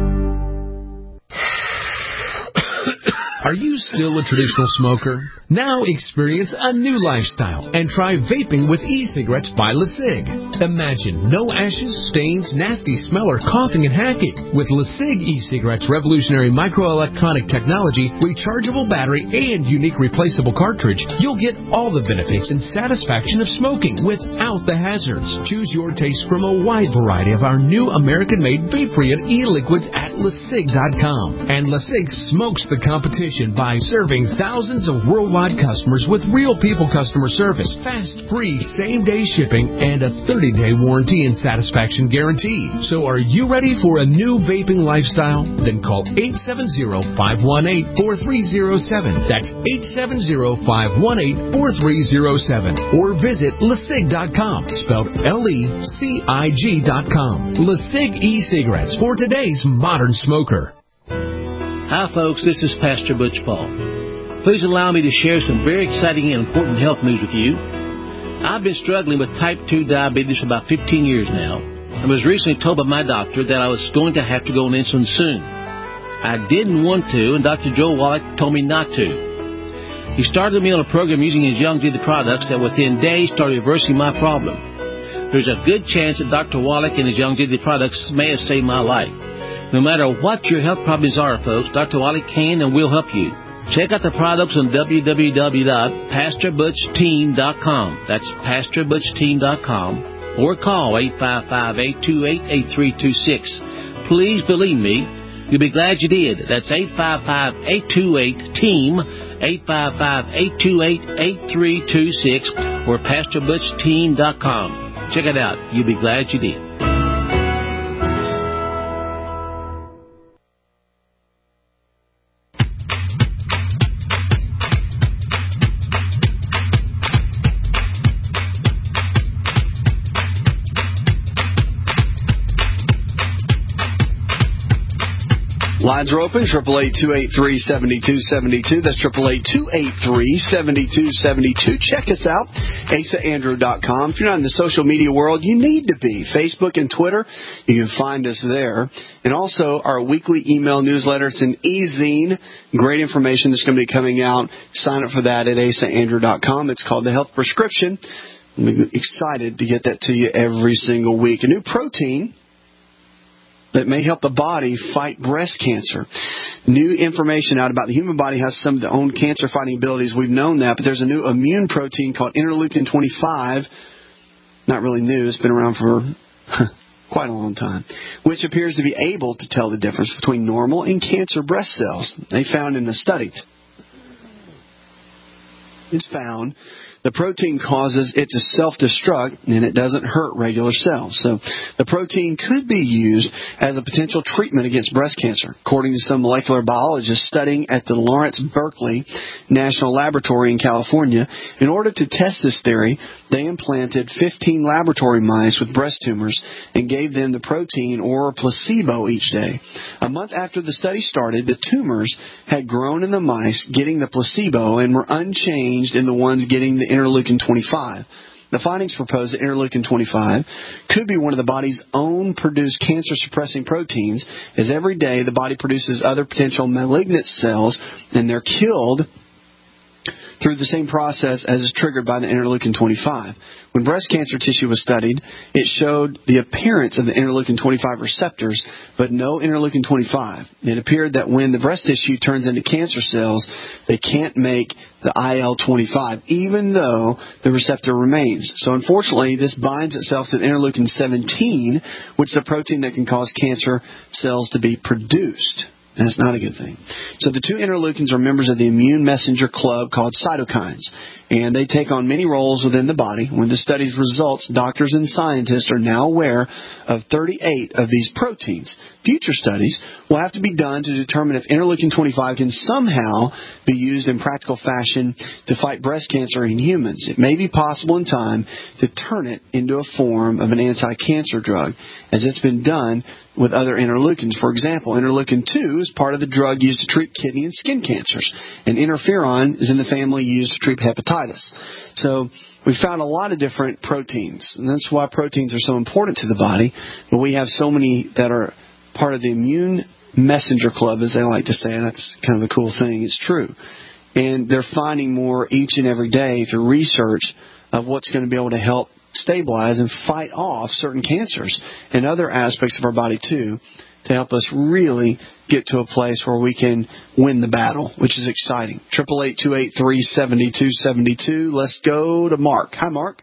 Are you still a traditional smoker? Now experience a new lifestyle and try vaping with e-cigarettes by LeSig. Imagine no ashes, stains, nasty smell, or coughing and hacking. With LeSig e-cigarettes' revolutionary microelectronic technology, rechargeable battery, and unique replaceable cartridge, you'll get all the benefits and satisfaction of smoking without the hazards. Choose your taste from a wide variety of our new American-made vape-free and e-liquids at LeSig dot com. And LeSig smokes the competition by serving thousands of worldwide customers with real people customer service, fast, free, same-day shipping, and a thirty-day warranty and satisfaction guarantee. So are you ready for a new vaping lifestyle? Then call eight seven zero, five one eight, four three zero seven. That's eight seven zero, five one eight, four three zero seven. Or visit LeSig dot com, spelled L E C I G dot com. LeSig e-cigarettes for today's modern smoker. Hi, folks. This is Pastor Butch Paul. Please allow me to share some very exciting and important health news with you. I've been struggling with type two diabetes for about fifteen years now, and was recently told by my doctor that I was going to have to go on insulin soon. I didn't want to, and Doctor Joe Wallach told me not to. He started me on a program using his Youngevity products that within days started reversing my problem. There's a good chance that Doctor Wallach and his Youngevity products may have saved my life. No matter what your health problems are, folks, Doctor Wallach can and will help you. Check out the products on w w w dot pastor butch team dot com. That's pastor butch team dot com. Or call eight five five, eight two eight, eight three two six. Please believe me, you'll be glad you did. That's eight five five, eight two eight, team, eight five five, eight two eight, eight three two six. or pastor butch team dot com. Check it out. You'll be glad you did. Lines are open, triple eight, two eight three, seven two seven two. That's triple eight, two eight three, seven two seven two. Check us out, asa andrew dot com. If you're not in the social media world, you need to be. Facebook and Twitter, you can find us there. And also our weekly email newsletter. It's an e-zine. Great information that's going to be coming out. Sign up for that at asa andrew dot com. It's called The Health Prescription. I'm excited to get that to you every single week. A new protein that may help the body fight breast cancer. New information out about the human body has some of the own cancer-fighting abilities. We've known that, but there's a new immune protein called interleukin twenty-five. Not really new. It's been around for quite a long time, which appears to be able to tell the difference between normal and cancer breast cells. They found in a study. It's found the protein causes it to self-destruct, and it doesn't hurt regular cells. So the protein could be used as a potential treatment against breast cancer. According to some molecular biologists studying at the Lawrence Berkeley National Laboratory in California, in order to test this theory, they implanted fifteen laboratory mice with breast tumors and gave them the protein or a placebo each day. A month after the study started, the tumors had grown in the mice getting the placebo and were unchanged in the ones getting the interleukin twenty-five. The findings propose that interleukin twenty-five could be one of the body's own produced cancer-suppressing proteins, as every day the body produces other potential malignant cells, and they're killed through the same process as is triggered by the interleukin twenty-five. When breast cancer tissue was studied, it showed the appearance of the interleukin twenty-five receptors, but no interleukin twenty-five. It appeared that when the breast tissue turns into cancer cells, they can't make the I L twenty-five, even though the receptor remains. So unfortunately, this binds itself to the interleukin seventeen, which is a protein that can cause cancer cells to be produced. And it's not a good thing. So the two interleukins are members of the immune messenger club called cytokines, and they take on many roles within the body. When the study's results, doctors and scientists are now aware of thirty-eight of these proteins. Future studies will have to be done to determine if interleukin twenty-five can somehow be used in practical fashion to fight breast cancer in humans. It may be possible in time to turn it into a form of an anti-cancer drug, as it's been done with other interleukins. For example, interleukin two is part of the drug used to treat kidney and skin cancers, and interferon is in the family used to treat hepatitis. So we found a lot of different proteins, and that's why proteins are so important to the body. But we have so many that are part of the immune messenger club, as they like to say, and that's kind of a cool thing. It's true. And they're finding more each and every day through research of what's going to be able to help stabilize and fight off certain cancers and other aspects of our body too, to help us really get to a place where we can win the battle, which is exciting. triple eight, two eight three, seven two seven two. Let's go to Mark. Hi, Mark.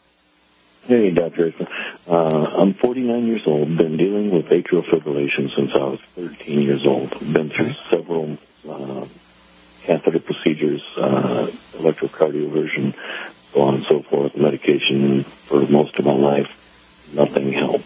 Hey, Doctor Uh, I'm forty-nine years old, been dealing with atrial fibrillation since I was thirteen years old. Been through several uh, catheter procedures, uh, electrocardioversion, so on and so forth, medication for most of my life. Nothing helps.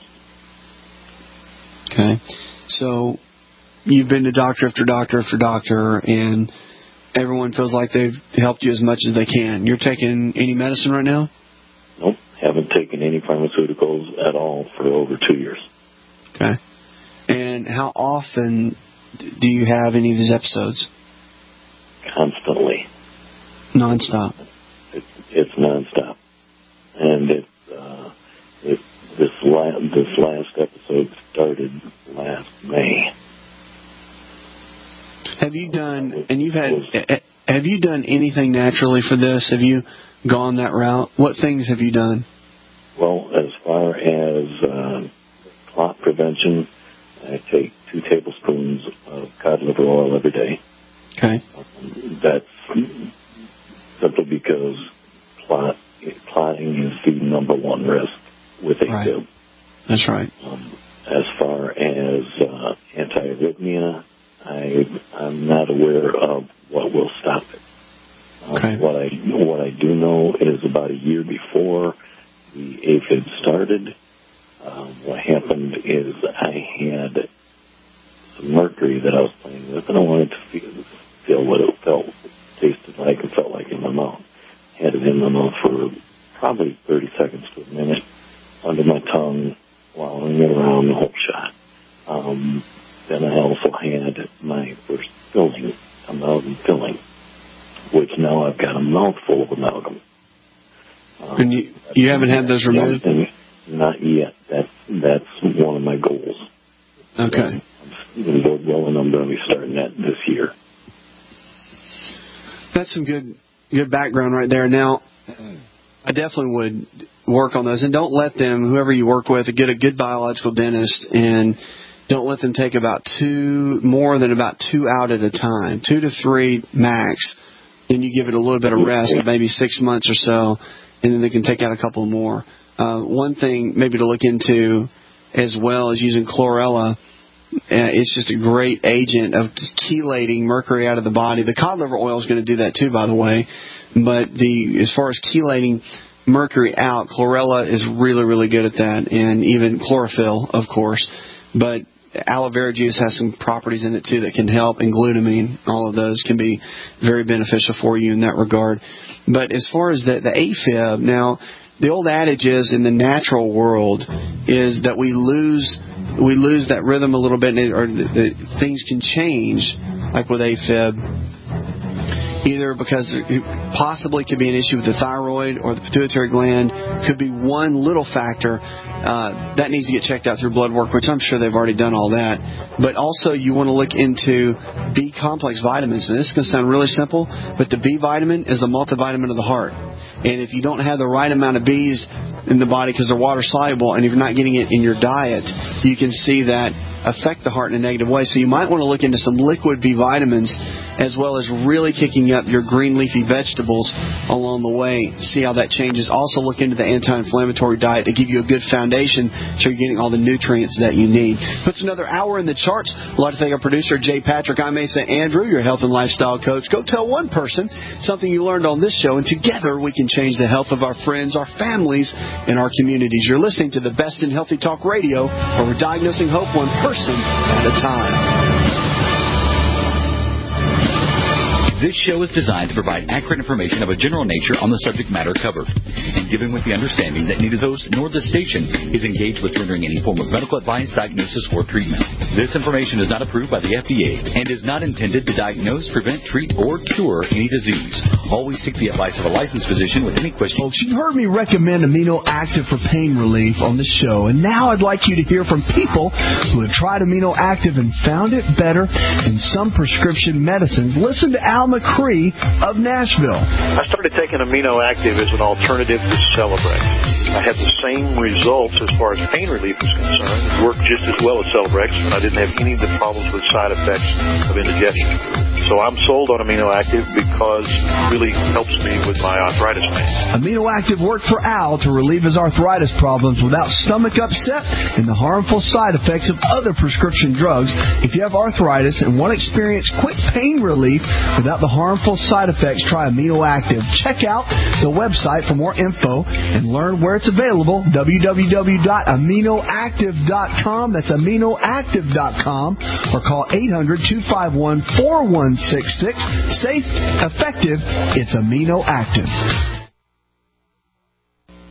Okay. So you've been to doctor after doctor after doctor, and everyone feels like they've helped you as much as they can. You're taking any medicine right now? Nope. Haven't taken any pharmaceuticals at all for over two years. Okay. And how often do you have any of these episodes? Constantly. Nonstop. It's, it's nonstop. And it, uh, it, this, la- this last episode started last May. Have you done, and you've had, have you done anything naturally for this? Have you gone that route? What things have you done? Well, as far as uh, clot prevention, I take two tablespoons of cod liver oil every day. Okay. Um, that's simply because clot, clotting is the number one risk with AFib. Right. That's right. Um, as far as uh, anti-arrhythmia, I, I'm not aware of what will stop it. Um, okay. What I what I do know is about a year before the AFib started, um, what happened is I had some mercury that I was playing with, and I wanted to feel, feel what it felt, tasted like, and felt like in my mouth. Had it in my mouth for probably thirty seconds to a minute, under my tongue, wallowing it around the whole shot. Um, then I also had my first filling, amalgam filling, which now I've got a mouthful of amalgam. Um, and you, you haven't had those removed? Not yet. That's that's one of my goals. Okay. So I'm Lord willing, I'm going to be starting that this year. That's some good good background right there. Now, I definitely would work on those, and don't let them, whoever you work with, get a good biological dentist, and don't let them take about two, more than about two out at a time, two to three max. Then you give it a little bit of rest, maybe six months or so, and then they can take out a couple more. Uh, one thing maybe to look into as well is using chlorella. Uh, it's just a great agent of chelating mercury out of the body. The cod liver oil is going to do that too, by the way. But the as far as chelating mercury out, chlorella is really, really good at that, and even chlorophyll, of course. But aloe vera juice has some properties in it too that can help, and glutamine. All of those can be very beneficial for you in that regard. But as far as the, the AFib, now, the old adage is in the natural world is that we lose we lose that rhythm a little bit, or the, the, things can change, like with AFib, either because it possibly could be an issue with the thyroid or the pituitary gland. Could be one little factor uh, that needs to get checked out through blood work, which I'm sure they've already done all that. But also you want to look into B complex vitamins. And this is going to sound really simple, but the B vitamin is the multivitamin of the heart. And if you don't have the right amount of B's in the body because they're water soluble, and if you're not getting it in your diet, you can see that affect the heart in a negative way. So you might want to look into some liquid B vitamins, as well as really kicking up your green leafy vegetables along the way. See how that changes. Also look into the anti-inflammatory diet to give you a good foundation so you're getting all the nutrients that you need. Puts another hour in the charts. I'd like to thank our producer, Jay Patrick. I'm Asa Andrew, your health and lifestyle coach. Go tell one person something you learned on this show, and together we can change the health of our friends, our families, and our communities. You're listening to the best in Healthy Talk Radio, where we're diagnosing hope one person at a time. This show is designed to provide accurate information of a general nature on the subject matter covered, and given with the understanding that neither those nor the station is engaged with rendering any form of medical advice, diagnosis, or treatment. This information is not approved by the F D A and is not intended to diagnose, prevent, treat, or cure any disease. Always seek the advice of a licensed physician with any questions. Folks, you've heard me recommend Amino Active for pain relief on the show, and now I'd like you to hear from people who have tried Amino Active and found it better than some prescription medicines. Listen to Al McCree of Nashville. I started taking Amino Active as an alternative to Celebrex. I had the same results as far as pain relief is concerned. It worked just as well as Celebrex, and I didn't have any of the problems with side effects of indigestion. So I'm sold on Amino Active because it really helps me with my arthritis pain. Amino Active worked for Al to relieve his arthritis problems without stomach upset and the harmful side effects of other prescription drugs. If you have arthritis and want to experience quick pain relief without the harmful side effects, try Amino Active. Check out the website for more info and learn where it's available, w w w dot amino active dot com. That's amino active dot com, or call eight hundred, two five one, four one six six. Safe, effective, it's Amino Active.